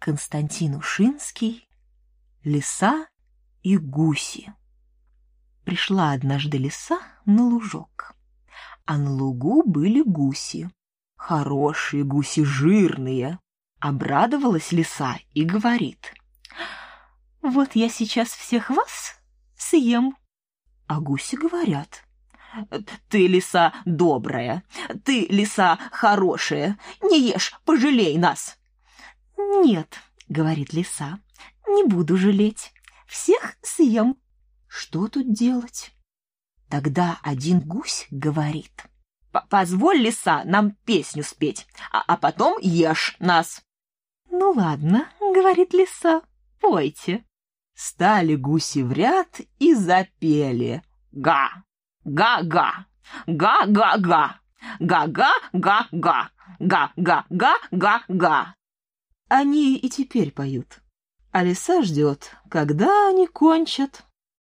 Константин Ушинский. Лиса и гуси. Пришла однажды лиса на лужок, а на лугу были гуси. Хорошие гуси, жирные. Обрадовалась лиса и говорит: «Вот я сейчас всех вас съем». А гуси говорят: «Ты, лиса, добрая, ты, лиса, хорошая, не ешь, пожалей нас». «Нет, — говорит лиса, — не буду жалеть, всех съем». Что тут делать? Тогда один гусь говорит: «Позволь, лиса, нам песню спеть, а потом ешь нас». «Ну ладно, — говорит лиса, — пойте». Стали гуси в ряд и запели: «Га, га-га, га-га-га, га-га-га-га, га-га-га-га-га». Они и теперь поют, а лиса ждет, когда они кончат.